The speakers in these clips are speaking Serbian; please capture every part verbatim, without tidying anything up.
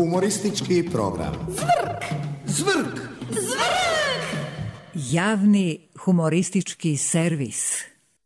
Humoristički program. Zvrk! Zvrk! Zvrk! Javni humoristički servis.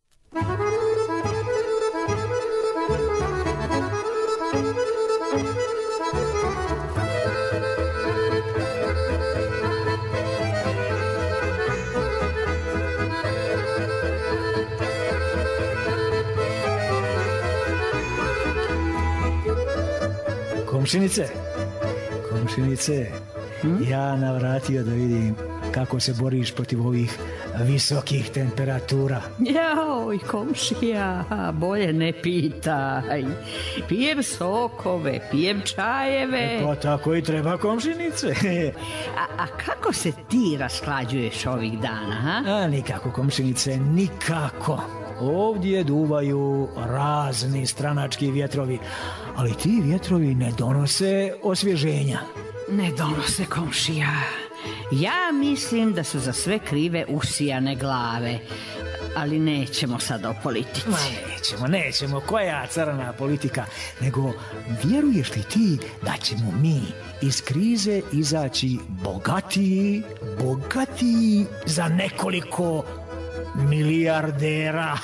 Komšinice, komšinice, hmm? ja navratio da vidim kako se boriš protiv ovih visokih temperatura. Jaoj, komšija, bolje ne pitaj. Pijem sokove, pijem čajeve. E pa tako i treba, komšinice. A, a kako se ti rashlađuješ ovih dana, ha? A nikako, komšinice, nikako. Ovdje duvaju razni stranački vjetrovi, ali ti vjetrovi ne donose osvježenja. Ne donose, komšija. Ja mislim da su za sve krive usijane glave, ali nećemo sad o politici. Ma nećemo, nećemo, koja crna politika, nego vjeruješ li ti da ćemo mi iz krize izaći bogatiji, bogatiji za nekoliko milijardera?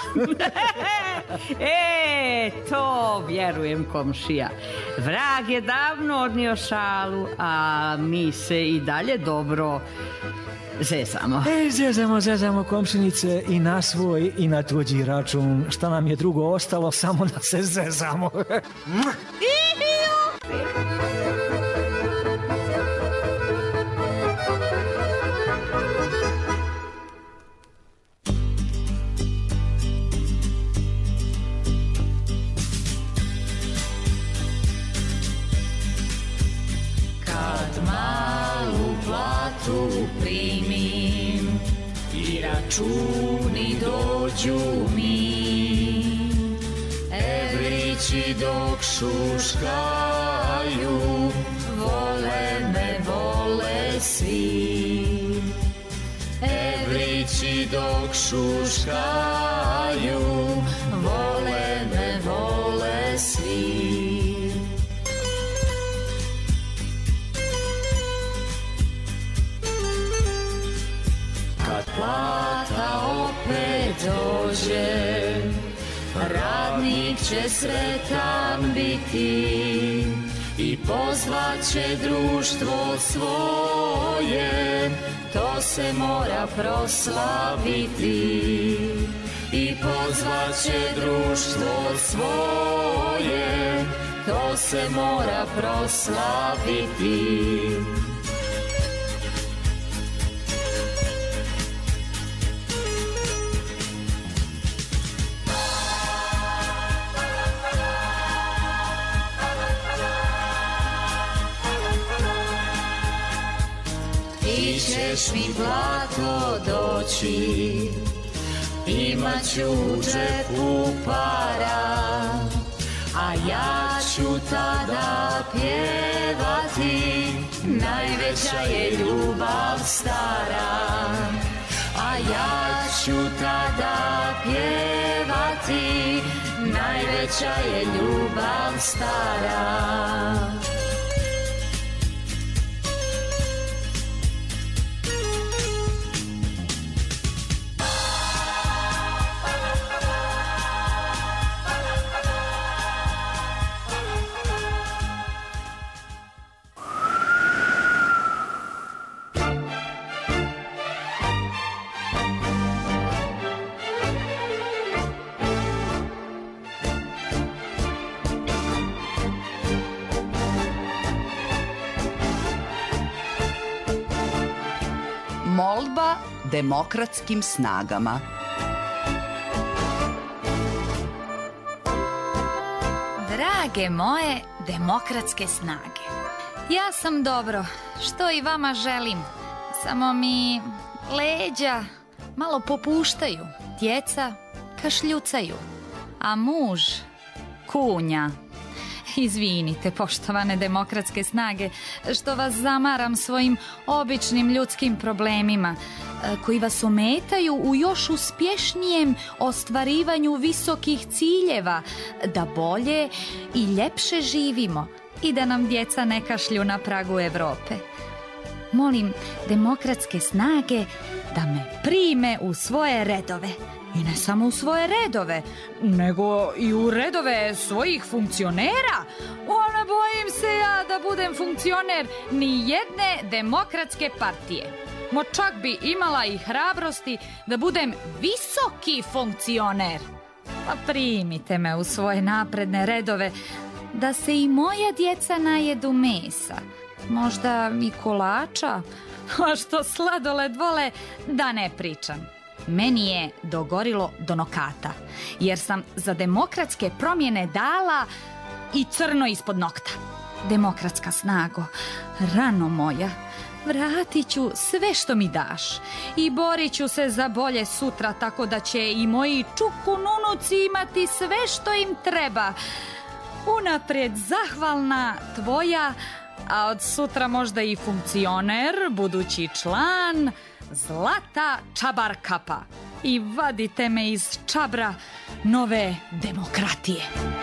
E, to vjerujem, komšija. Vrag je davno odnio šalu, a mi se i dalje dobro zezamo. E, zezamo, zezamo, komšinice, i na svoj i na tuđi račun. Šta nam je drugo ostalo, samo da se zezamo. Primim i računi dođu mi, evrići dok šuškaju, vole me, vole svi. Evrići dok šuškaju, vole me, vole svi. Plata opet dođe, radnik će sretan biti i pozvaće društvo svoje, to se mora proslaviti. I pozvaće društvo svoje, to se mora proslaviti. Ti ćeš mi blato doći, imat ću u džepu para, a ja ću tada pjevati, najveća je ljubav stara. A ja ću tada pjevati, najveća je ljubav stara. Molba demokratskim snagama. Drage moje demokratske snage, ja sam dobro, što i vama želim, samo mi leđa malo popuštaju, djeca kašljucaju, a muž kunja. Izvinite, poštovane demokratske snage, što vas zamaram svojim običnim ljudskim problemima, koji vas ometaju u još uspješnijem ostvarivanju visokih ciljeva, da bolje i ljepše živimo i da nam djeca ne kašlju na pragu Evrope. Molim demokratske snage da me prime u svoje redove. I ne samo u svoje redove, nego i u redove svojih funkcionera. O, ne bojim se ja da budem funkcioner ni jedne demokratske partije. Mo čak bi imala i hrabrosti da budem visoki funkcioner. Pa primite me u svoje napredne redove, da se i moja djeca najedu mesa. Možda i kolača, a što sladoled vole, da ne pričam. Meni je dogorilo do nokata, jer sam za demokratske promjene dala i crno ispod nokta. Demokratska snago, rano moja, vratit ću sve što mi daš i borit ću se za bolje sutra, tako da će i moji čukununuci imati sve što im treba. Unaprijed zahvalna tvoja, a od sutra možda i funkcioner, budući član Zlata Čabarkapa. I vadite me iz čabra nove demokratije.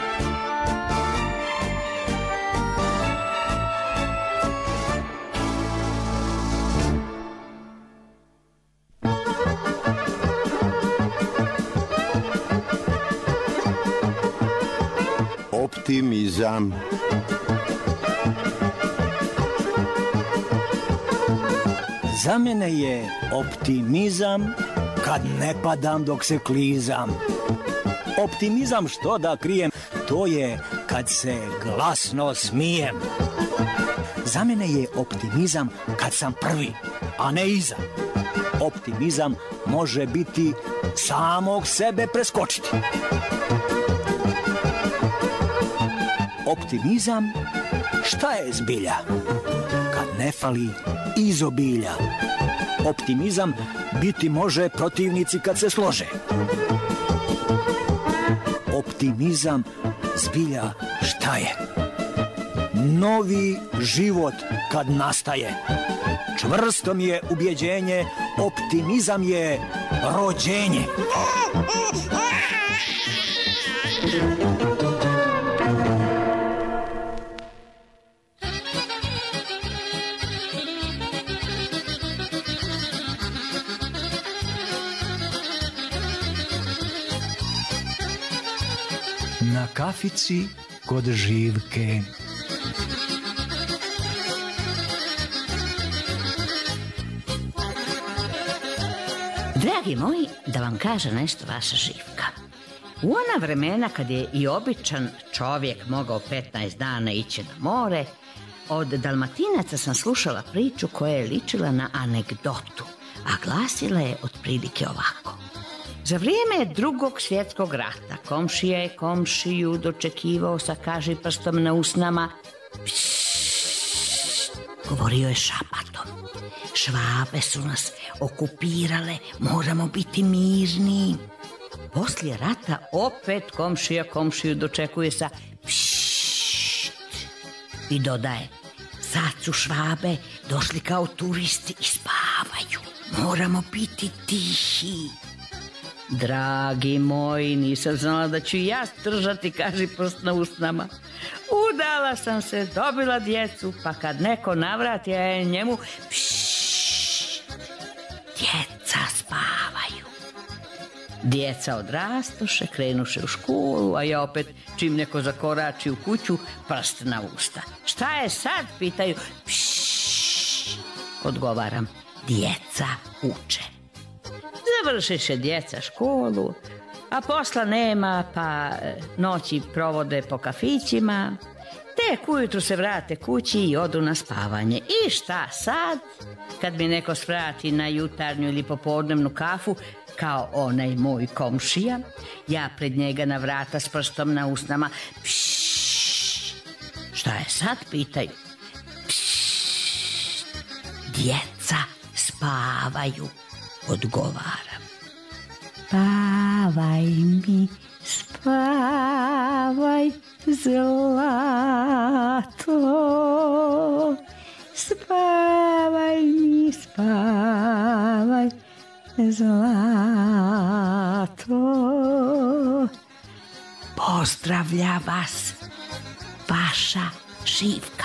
Optimizam. Za mene je optimizam kad ne padam dok se klizam. Optimizam, što da krijem, to je kad se glasno smijem. Za mene je optimizam kad sam prvi, a ne iza. Optimizam može biti samog sebe preskočiti. Optimizam, šta je zbilja? Kad ne fali izobilja. Optimizam biti može protivnici kad se slože. Optimizam zbilja šta je? Novi život kad nastaje. Čvrsto mi je ubjeđenje, optimizam je rođenje. Na kafici kod Živke. Dragi moji, da vam kaže nešto vaša Živka. U ona vremena kad je i običan čovjek mogao petnaest dana ići na more, od Dalmatinaca sam slušala priču koja je ličila na anegdotu, a glasila je otprilike ovako. Za vrijeme Drugog svjetskog rata komšija je komšiju dočekivao sa kažiprstom na usnama. Pššt, govorio je šapatom. Švabe su nas okupirale, moramo biti mirni. Poslije rata opet komšija komšiju dočekuje sa pššt i dodaje. Sad su Švabe došli kao turisti i spavaju. Moramo biti tihi. Dragi moji, nisam znala da ću ja držati kažiprst na usnama. Udala sam se, dobila djecu, pa kad neko navrati, ja je njemu pššt, djeca spavaju. Djeca odrastoše, krenuše u školu, a ja opet, čim neko zakorači u kuću, prst na usta. Šta je sad, pitaju. Pššt, odgovaram, djeca uče. Završiše djeca školu, a posla nema, pa noći provode po kafićima. Tek ujutru se vrate kući i odu na spavanje. I šta sad? Kad mi neko svrati na jutarnju ili popodnevnu kafu, kao onaj moj komšija, ja pred njega na vrata s prstom na usnama. Pššt, šta je sad, pitaju. Pššt, djeca spavaju, odgovaram. Spavaj mi, spavaj, zlato. Spavaj mi, spavaj, zlato. Pozdravlja vas vaša Živka.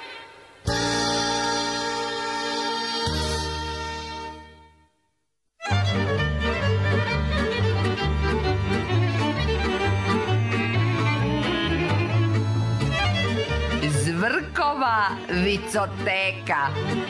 Zvrkova vicoteka.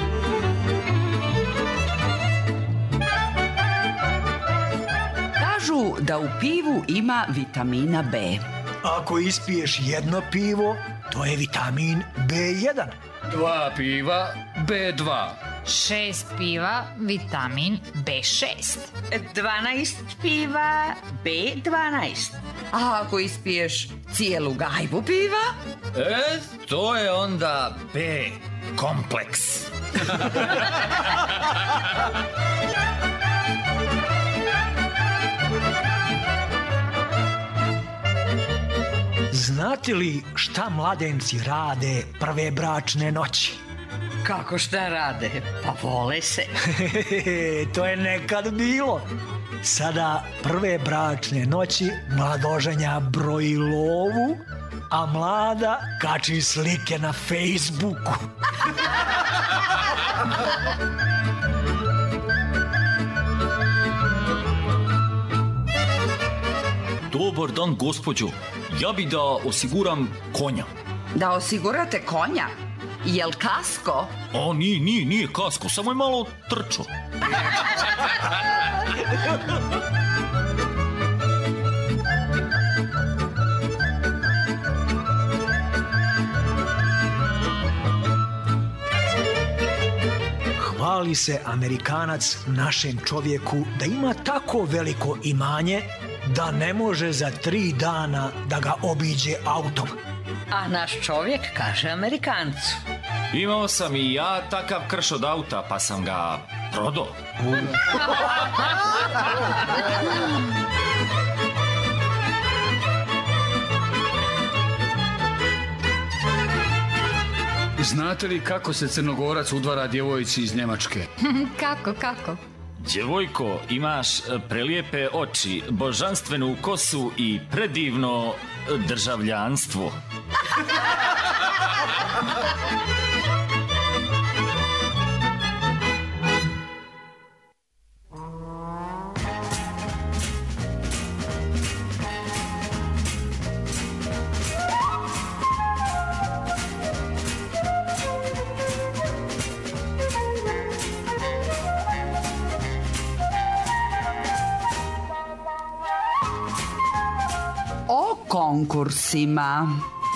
Kažu da u pivu ima vitamina B. Ako ispiješ jedno pivo, to je vitamin be jedan. Dva piva, be dva. Šest piva, vitamin be šest. dvanaest piva, be dvanaest. A ako ispiješ cijelu gajbu piva? E, to je onda B kompleks. Znate li šta mladenci rade prve bračne noći? Kako šta rade? Pa vole se. To je nekad bilo. Sada prve bračne noći mladoženja broji lovu, a mlada kači slike na Facebooku. Dobar dan, gospođo. Ja bi da osiguram konja. Da osigurate konja? Jel kasko? A, nije, nije, nije kasko, samo je malo trčo. Hvali se Amerikanac našem čovjeku da ima tako veliko imanje da ne može za tri dana da ga obiđe autom. A naš čovjek kaže Amerikancu: Imao sam i ja takav krš od auta, pa sam ga prodao. Znate li kako se Crnogorac udvara djevojci iz Njemačke? Kako, kako? Djevojko, imaš prelijepe oči, božanstvenu kosu i predivno državljanstvo. O konkursima.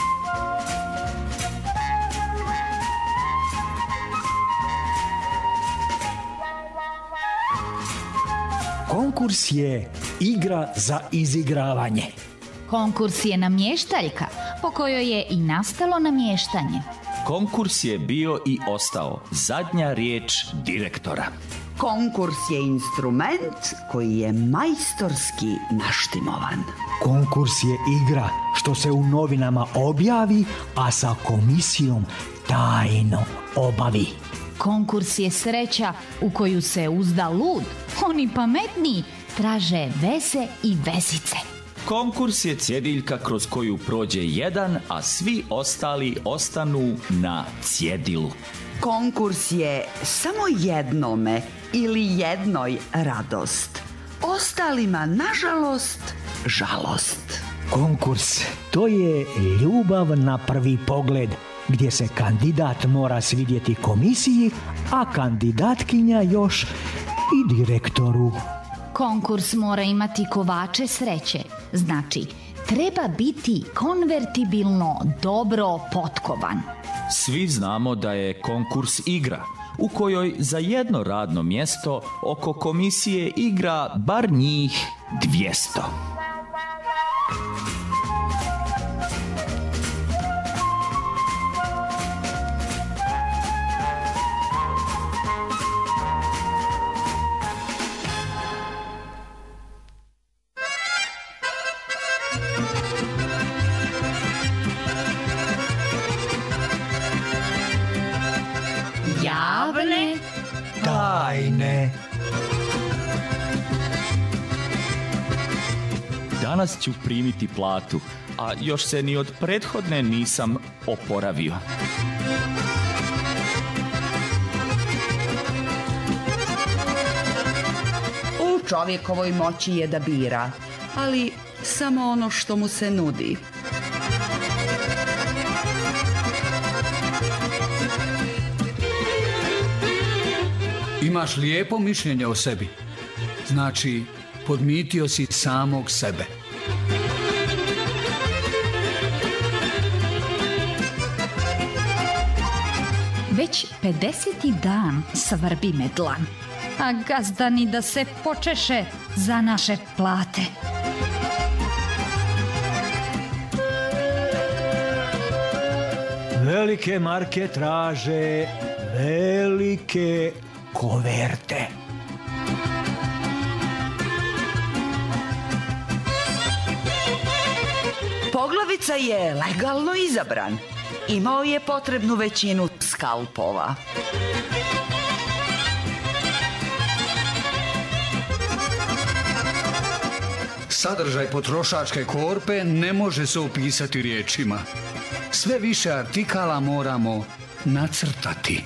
Konkurs je igra za izigravanje. Konkurs je namještaljka, po kojoj je i nastalo namještanje. Konkurs je bio i ostao zadnja riječ direktora. Konkurs je instrument koji je majstorski naštimovan. Konkurs je igra što se u novinama objavi, a sa komisijom tajno obavi. Konkurs je sreća u koju se uzda lud. Oni pametniji traže veze i vezice. Konkurs je cjediljka kroz koju prođe jedan, a svi ostali ostanu na cjedilu. Konkurs je samo jednome ili jednoj radost. Ostalima, nažalost, žalost. Konkurs, to je ljubav na prvi pogled, gdje se kandidat mora svidjeti komisiji, a kandidatkinja još i direktoru. Konkurs mora imati kovače sreće, znači treba biti konvertibilno dobro potkovan. Svi znamo da je konkurs igra, u kojoj za jedno radno mjesto oko komisije igra bar njih dvjesto. Javne tajne. danas ću primiti platu, a još se ni od prethodne nisam oporavio. U čovjekovoj moći je da bira, ali samo ono što mu se nudi. Imaš lijepo mišljenje o sebi. Znači, podmitio si samog sebe. Već pedeseti dan svrbi me dlan, a gazda ni da se počeše za naše plate. Velike marke traže velike koverte. Poglavica je legalno izabran. Imao je potrebnu većinu skalpova. Sadržaj potrošačke korpe ne može se opisati riječima. Sve više artikala moramo nacrtati.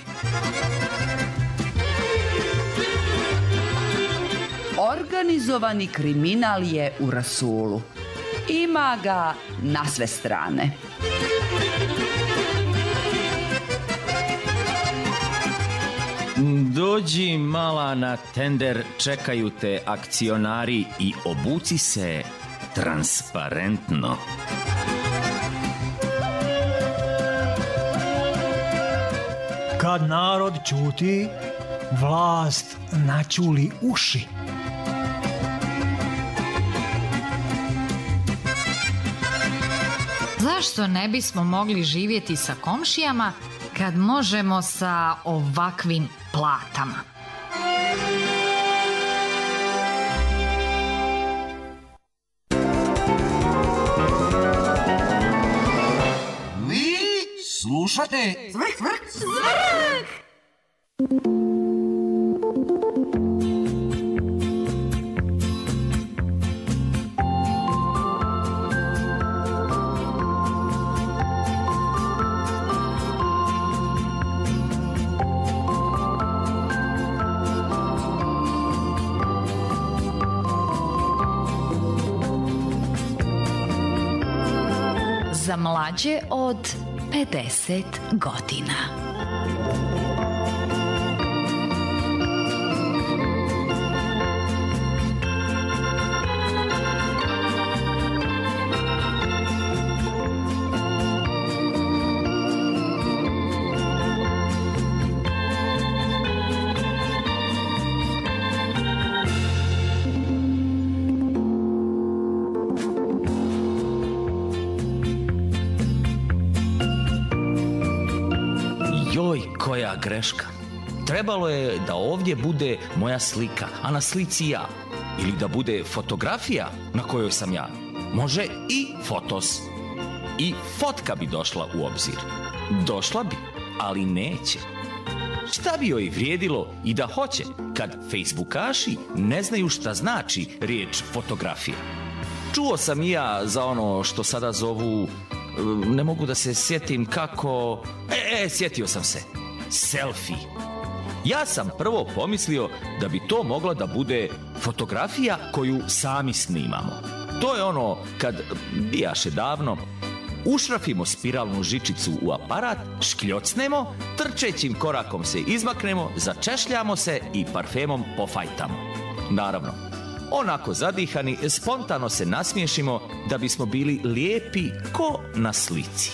Organizovani kriminal je u rasulu. Ima ga na sve strane. Dođi mala na tender, čekaju te akcionari i obuci se transparentno. Kad narod ćuti, vlast načuli uši. Zašto ne bismo mogli živjeti sa komšijama kad možemo sa ovakvim platama? Vi slušate Cvrk, cvrk, cvrk! Za mlađe od pedeset godina. Joj, koja greška. Trebalo je da ovdje bude moja slika, a na slici ja. Ili da bude fotografija na kojoj sam ja. Može i fotos. I fotka bi došla u obzir. Došla bi, ali neće. Šta bi joj vrijedilo i da hoće, kad facebookaši ne znaju šta znači riječ fotografija? Čuo sam i ja za ono što sada zovu... Ne mogu da se sjetim kako... E, e, sjetio sam se. Selfie. Ja sam prvo pomislio da bi to mogla da bude fotografija koju sami snimamo. To je ono kad, bijaše davno, ušrafimo spiralnu žičicu u aparat, škljocnemo, trčećim korakom se izmaknemo, začešljamo se i parfemom pofajtamo. Naravno, onako zadihani, spontano se nasmiješimo da bismo bili lijepi ko na slici.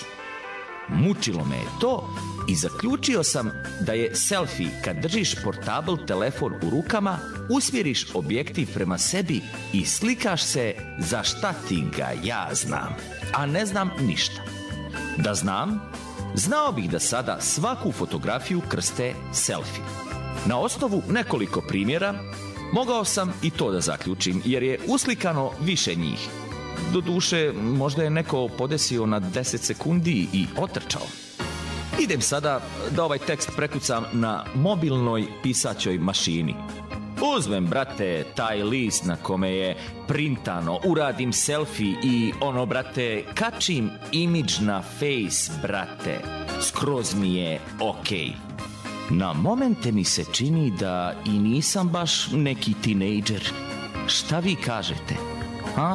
Mučilo me je to i zaključio sam da je selfie kad držiš portabl telefon u rukama, usmjeriš objektiv prema sebi i slikaš se za šta ti ga ja znam, a ne znam ništa. Da znam, znao bih da sada svaku fotografiju krste selfie. Na osnovu nekoliko primjera mogao sam i to da zaključim, jer je uslikano više njih. Doduše, možda je neko podesio na deset sekundi i otrčao. Idem sada da ovaj tekst prekucam na mobilnoj pisaćoj mašini. Uzmem, brate, taj list na kome je printano, uradim selfie i ono, brate, kačim imidž na face, brate. Skroz mi je okej. Na momente mi se čini da i nisam baš neki tinejdžer. Šta vi kažete? A?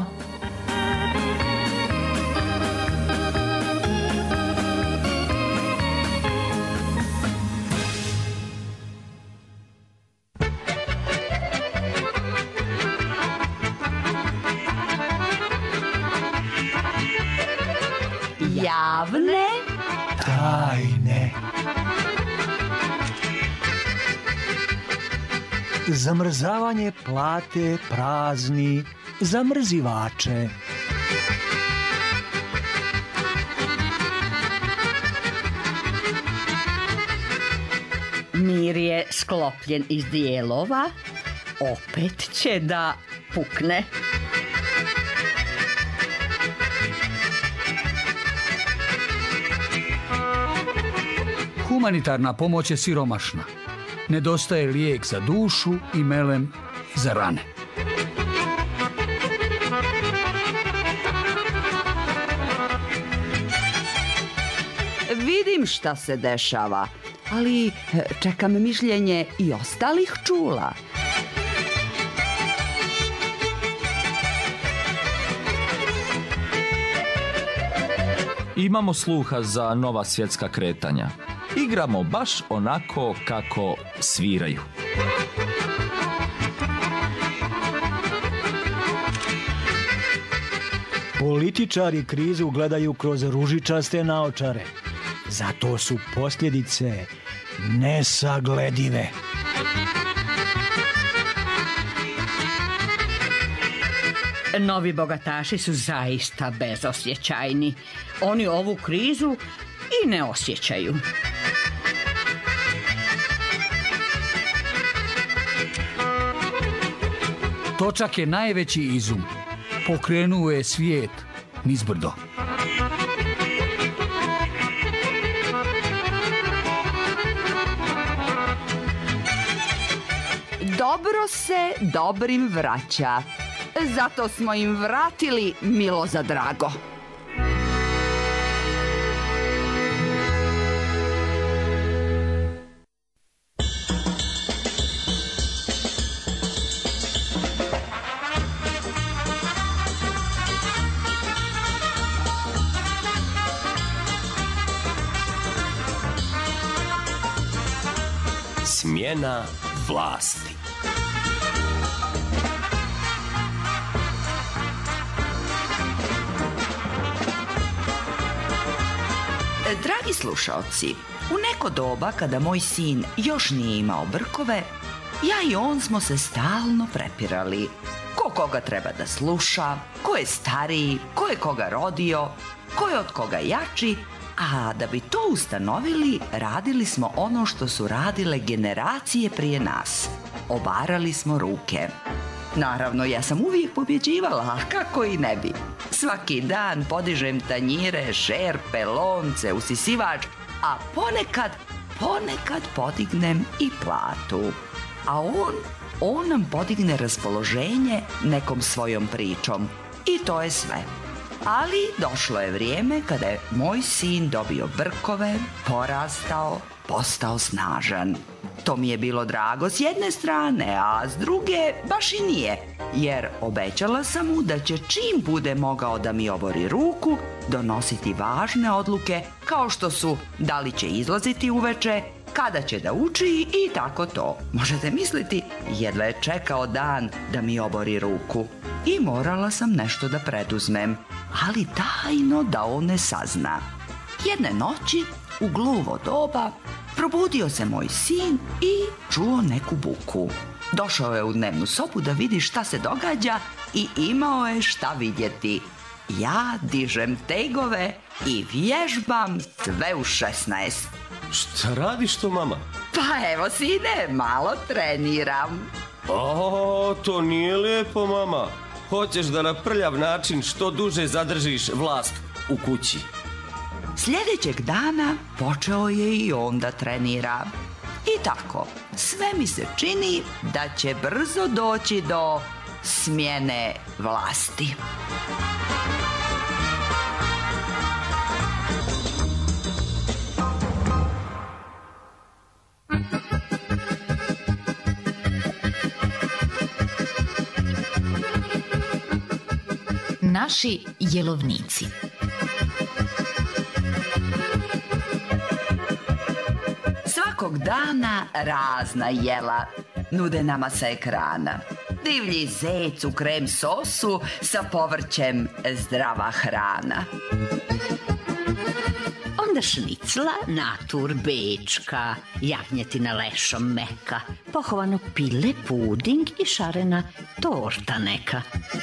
Javne tajne. Zamrzavanje plate prazni zamrzivače. Mir je sklopljen iz dijelova, opet će da pukne. Humanitarna pomoć je siromašna. Nedostaje lijek za dušu i melem za rane. vidim šta se dešava, ali čekam mišljenje i ostalih čula. Imamo sluha za nova svjetska kretanja. Igramo baš onako kako sviraju. Političari krizu gledaju kroz ružičaste naočare. Zato su posljedice nesagledive. Novi bogataši su zaista bezosjećajni. Oni ovu krizu i ne osjećaju. Točak je najveći izum. Pokrenuo je svijet nizbrdo. Dobro se dobrim vraća. Zato smo im vratili milo za drago. Smjena vlasti. Dragi slušaoci, u neko doba kada moj sin još nije imao brkove, ja i on smo se stalno prepirali. Ko koga treba da sluša, ko je stariji, ko je koga rodio, ko je od koga jači, a da bi to ustanovili, radili smo ono što su radile generacije prije nas. Obarali smo ruke. Naravno, ja sam uvijek pobjeđivala, a kako i ne bi. Svaki dan podižem tanjire, šerpe, lonce, usisivač, a ponekad, ponekad podignem i platu. A on, on nam podigne raspoloženje nekom svojom pričom. I to je sve. Ali došlo je vrijeme kada je moj sin dobio brkove, porastao, postao snažan. To mi je bilo drago s jedne strane, a s druge baš i nije, jer obećala sam mu da će čim bude mogao da mi obori ruku, donositi važne odluke kao što su da li će izlaziti uveče, kada će da uči i tako to. Možete misliti, jedva je čekao dan da mi obori ruku. I morala sam nešto da preduzmem, ali tajno da on ne sazna. Jedne noći, u gluvo doba, probudio se moj sin i čuo neku buku. Došao je u dnevnu sobu da vidi šta se događa i imao je šta vidjeti. Ja dižem tegove i vježbam sve u šesnaest. Šta radiš to, mama? Pa evo, sine, malo treniram. O, to nije lijepo, mama. Hoćeš da na prljav način što duže zadržiš vlast u kući. Sljedećeg dana počeo je i on da trenira. I tako, sve mi se čini da će brzo doći do smjene vlasti. Naši jelovnici. Svakog dana razna jela nude nama sa ekrana. Divlji zec u krem sosu, sa povrćem zdrava hrana. Onda šnicla, natur bečka, jagnjetina lešom meka, pohovano pile, puding i šarena torta neka.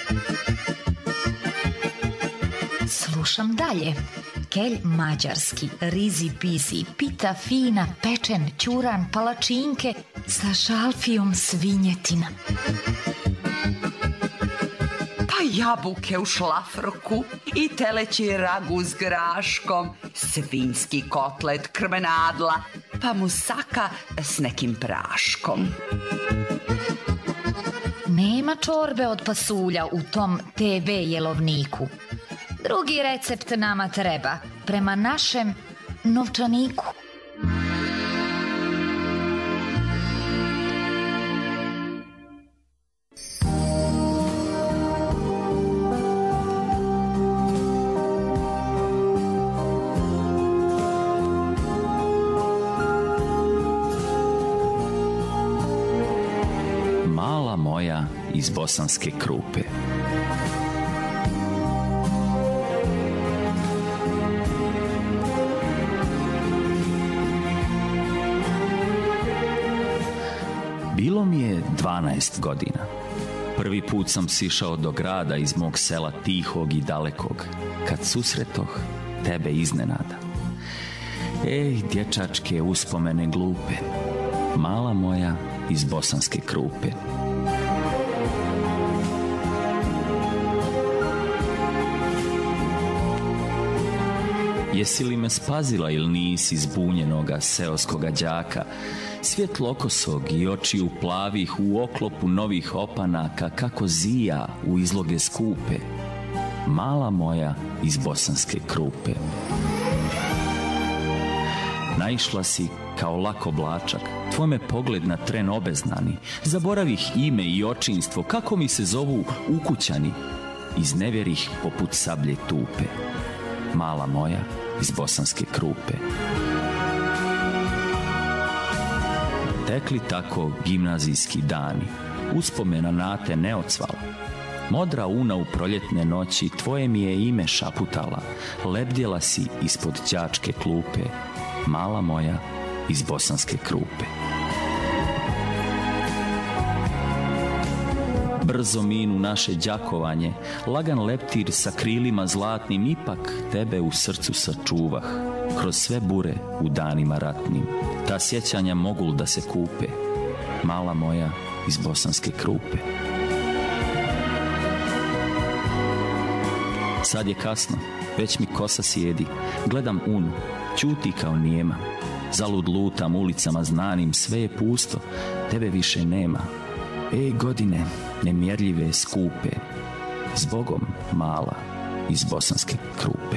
Slušam dalje. Kelj mađarski, rizi pisi, pita fina, pečen, ćuran, palačinke sa šalfijom svinjetina. Pa jabuke u šlafroku i teleći ragu s graškom, svinjski kotlet, krmenadla, pa musaka s nekim praškom. Nema čorbe od pasulja u tom te ve jelovniku. Drugi recept nama treba, prema našem novčaniku. Mala moja iz Bosanske Krupe. Bilo mi je dvanaest godina. Prvi put sam sišao do grada iz mog sela tihog i dalekog, kad susretoh tebe iznenada. Ej, dječačke uspomene glupe, mala moja iz Bosanske Krupe. Jesi li me spazila ili nisi zbunjenoga seoskoga đaka, svjetlokosog i očiju plavih u oklopu novih opanaka kako zija u izloge skupe, mala moja iz Bosanske Krupe. Naišla si kao lak oblačak, tvoj me pogled na tren obeznani, zaboravih ime i očinstvo, kako mi se zovu ukućani, iznevjerih poput sablje tupe, mala moja iz Bosanske Krupe. Tekli tako gimnazijski dani, uspomena na te ne odsvala. Modra una u proljetne noći tvoje mi je ime šaputala, lebdjela si ispod đačke klupe, mala moja iz Bosanske Krupe. Brzo minu naše đakovanje, lagan leptir sa krilima zlatnim, ipak tebe u srcu sačuvah, kroz sve bure u danima ratnim. Ta sjećanja mogu da se kupe, mala moja iz Bosanske Krupe. Sad je kasno, već mi kosa sjedi, gledam unu, ćuti kao nijema. Zalud lutam ulicama znanim, sve je pusto, tebe više nema. Ej godine, nemjerljive skupe, zbogom mala iz Bosanske Krupe.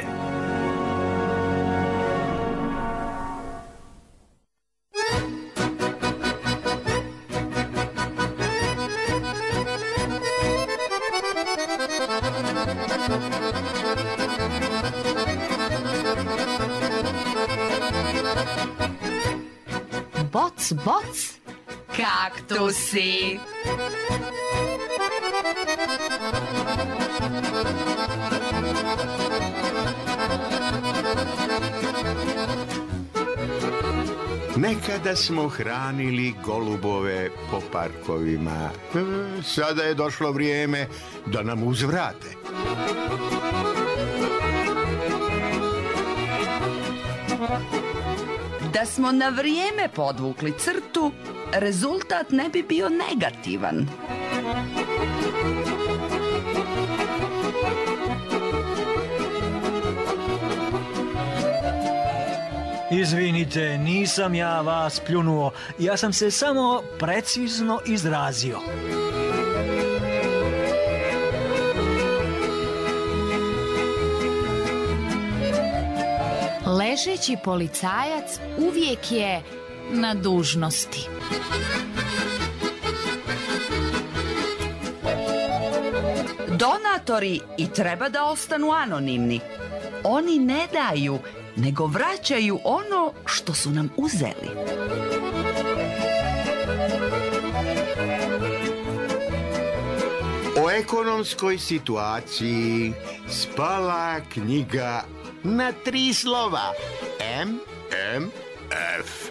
Boc, boc, kaktusi. Nekada smo hranili golubove po parkovima. Sada je došlo vrijeme da nam uzvrate. Da smo na vrijeme podvukli crtu, rezultat ne bi bio negativan. Izvinite, nisam ja vas pljunuo. Ja sam se samo precizno izrazio. Ležeći policajac uvijek je na dužnosti. Donatori i treba da ostanu anonimni. Oni ne daju, nego vraćaju ono što su nam uzeli. O ekonomskoj situaciji spala knjiga na tri slova. M M F.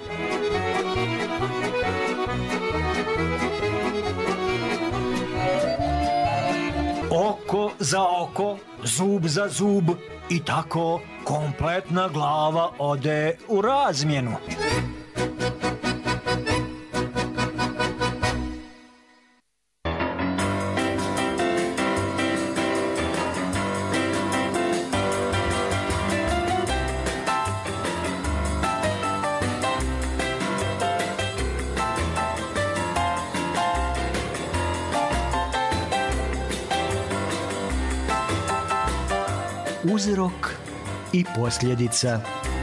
Oko za oko, zub za zub i tako kompletna glava ode u razmjenu. Uzrok i posljedica.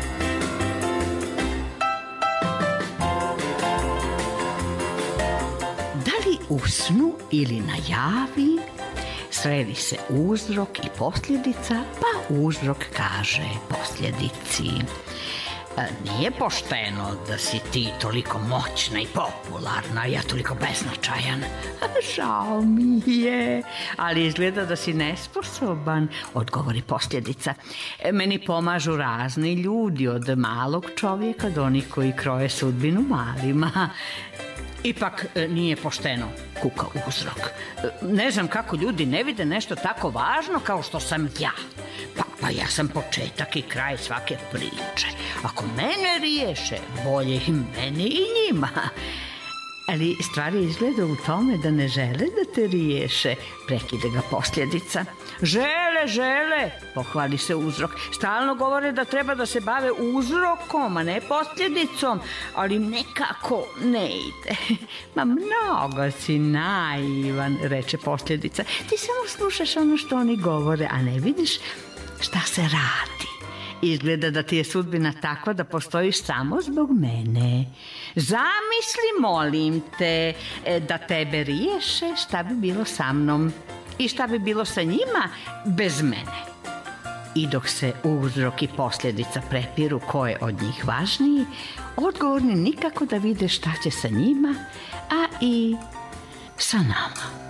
Da li u snu ili na javi sredi se uzrok i posljedica, pa uzrok kaže posljedici. Nije pošteno da si ti toliko moćna i popularna, a ja toliko beznačajan. Žao mi je, ali izgleda da si nesposoban, odgovori posljedica. Meni pomažu razni ljudi, od malog čovjeka do onih koji kroje sudbinu malima. Ipak nije pošteno, kuka uzrok. Ne znam kako ljudi ne vide nešto tako važno kao što sam ja. Pa, pa ja sam početak i kraj svake priče. Ako mene riješe, bolje i meni i njima. Ali stvari izgleda u tome da ne žele da te riješe, prekide ga posljedica. Žele, žele, pohvali se uzrok. Stalno govore da treba da se bave uzrokom, a ne posljedicom, ali nekako ne ide. Ma mnogo si naivan, reče posljedica. Ti samo slušaš ono što oni govore, a ne vidiš šta se radi. Izgleda da ti je sudbina takva da postojiš samo zbog mene. Zamisli, molim te, da tebe riješe, šta bi bilo sa mnom i šta bi bilo sa njima bez mene. I dok se uzrok i posljedica prepiru ko je od njih važniji, odgovorni nikako da vide šta će sa njima, a i sa nama.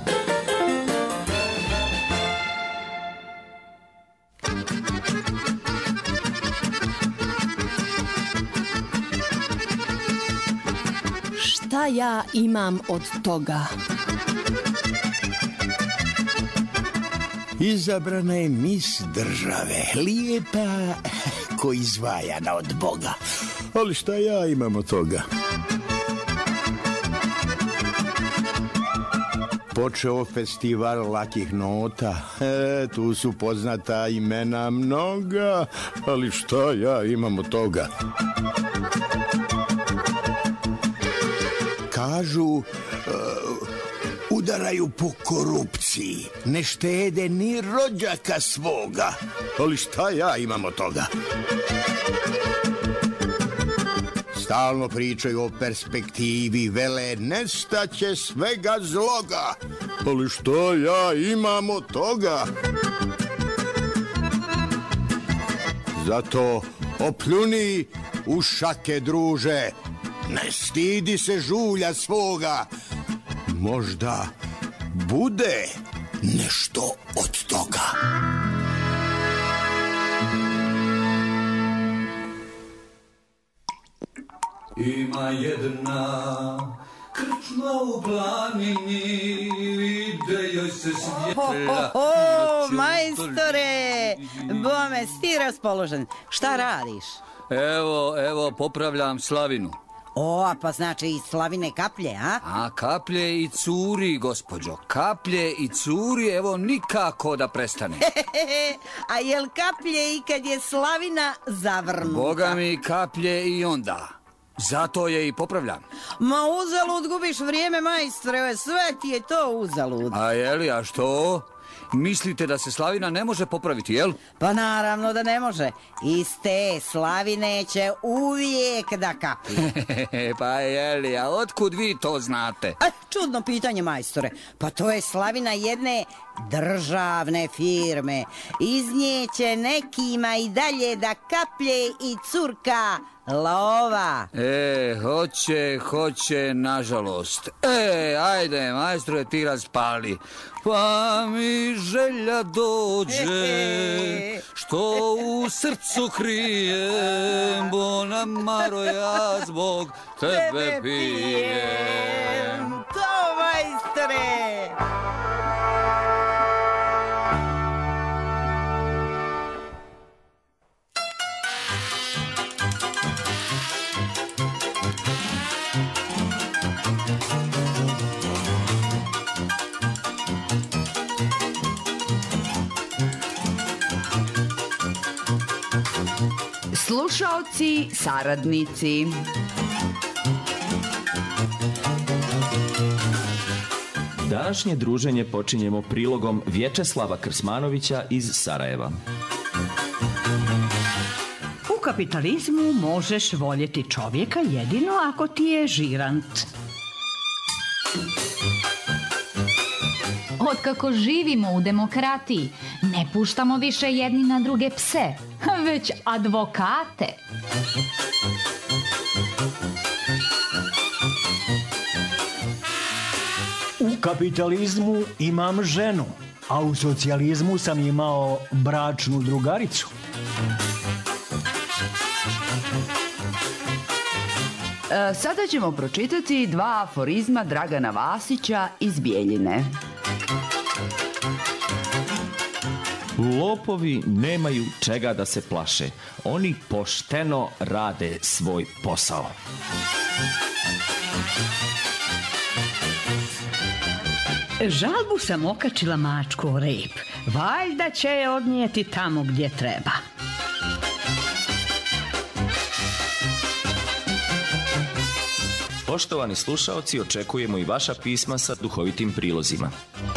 Šta ja imam od toga? Izabrana je mis države, lijepa ko izvajana od Boga. Ali šta ja imam od toga? Počeo festival lakih nota, e, tu su poznata imena mnoga, ali šta ja imam od toga? Kažu, uh, udaraju po korupciji, ne štede ni rođaka svoga, ali šta ja imam od toga? Stalno pričaju o perspektivi, vele nestaće svega zloga, ali šta ja imam od toga? Zato opljuni u šake, druže, ne stidi se žulja svoga, možda bude nešto od toga. Ima jedna krčma u planini, ide joj se svjetla. O, o, o, majstore, bome, si raspoložen. Šta radiš? Evo, evo, popravljam slavinu. O, pa znači i Slavine kaplje, a? A kaplje i curi, gospođo. Kaplje i curi, evo nikako da prestane. A jel kaplje i kad je Slavina zavrnuta? Boga mi kaplje i onda. Zato je i popravljam. Ma uzalud gubiš vrijeme, majstore, sve ti je to uzalud. A jeli, a što? Mislite da se Slavina ne može popraviti, jel? Pa naravno da ne može. Iz te Slavine će uvijek da kapi. Pa jeli, a otkud vi to znate? A, čudno pitanje, majstore. Pa to je Slavina jedne državne firme. Iz nje će nekima i dalje da kaplje i curka lova. E, hoće, hoće, nažalost. E, ajde, majstore, ti raspali. Pa mi želja dođe, što u srcu krijem, bona Maro, ja zbog tebe pijem. To, majstore! Slušaoci, saradnici. Današnje druženje počinjemo prilogom Vječeslava Krsmanovića iz Sarajeva. U kapitalizmu možeš voljeti čovjeka jedino ako ti je žirant. Otkako živimo u demokratiji, ne puštamo više jedni na druge pse, već advokate. U kapitalizmu imam ženu, a u socijalizmu sam imao bračnu drugaricu. E, sada ćemo pročitati dva aforizma Dragana Vasića iz Bijeljine. Lopovi nemaju čega da se plaše. Oni pošteno rade svoj posao. Žalbu sam okačila mačku o rep. Valjda će je odnijeti tamo gdje treba. Poštovani slušaoci, očekujemo i vaša pisma sa duhovitim prilozima.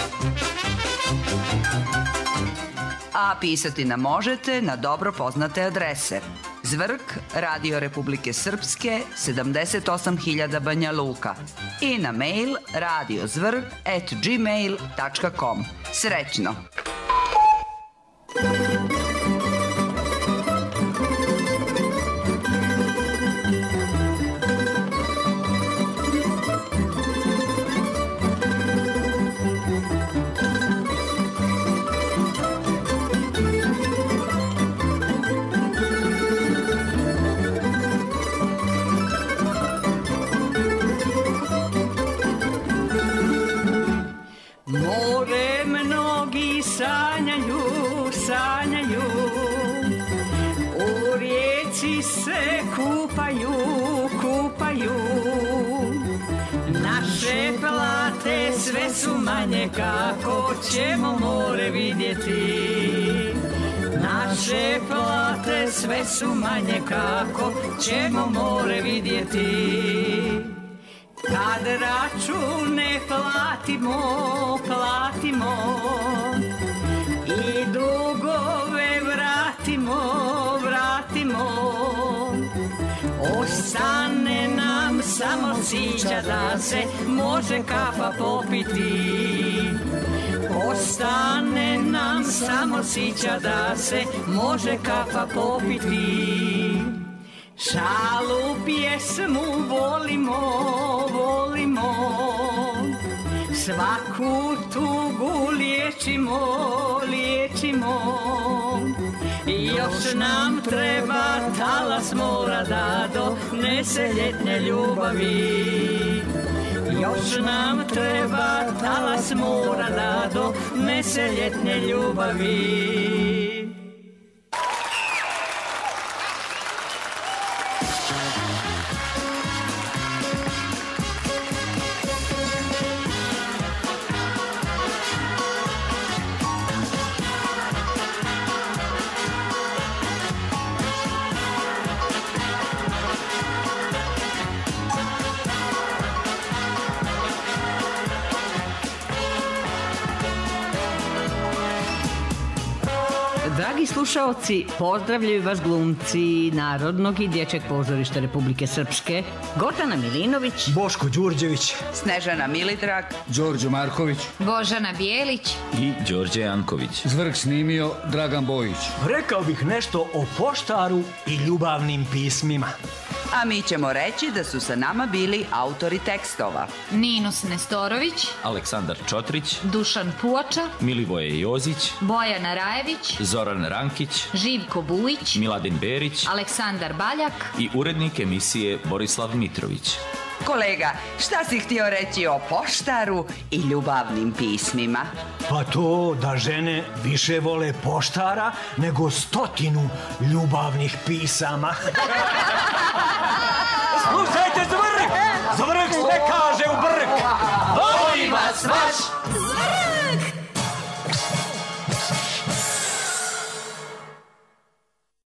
A pisati nam možete na dobro poznate adrese. Zvrk, Radio Republike Srpske, sedamdeset osam hiljada Banja Luka. I na mail radiozvrk at gmail dot com. Srećno! Sanjaju, sanjaju, u rijeci se kupaju, kupaju. Naše plate sve su manje, kako ćemo more vidjeti. Naše plate sve su manje, kako ćemo more vidjeti. Kad račune platimo, platimo i dugove vratimo, vratimo, ostane nam samo sića da se može kafa popiti. Ostane nam samo sića da se može kafa popiti. Šalu pjesmu volimo, volimo, svaku tugu liječimo, liječimo. Još nam treba talas mora da donese ljetne ljubavi. Još nam treba talas mora da donese ljetne ljubavi. slušaoci, pozdravljaju vas glumci Narodnog i Dječjeg pozorišta Republike Srpske, Gordana Milinović, Boško Đurđević, Snežana Milidrag, Đorđe Marković, Božana Bijelić i Đorđe Janković. Zvrk snimio Dragan Bojić. Rekao bih nešto o poštaru i ljubavnim pismima. A mi ćemo reći da su sa nama bili autori tekstova. Ninus Nestorović, Aleksandar Čotrić, Dušan Puoča, Milivoje Jozić, Bojana Rajević, Zoran Rankić, Živko Bujić, Miladin Berić, Aleksandar Baljak i urednik emisije Borislav Mitrović. Kolega, šta si htio reći o poštaru i ljubavnim pismima? Pa to da žene više vole poštara nego stotinu ljubavnih pisama. Slušajte, Zvrk! Zvrk sve kaže u brk! Voli vas vaš Zvrk!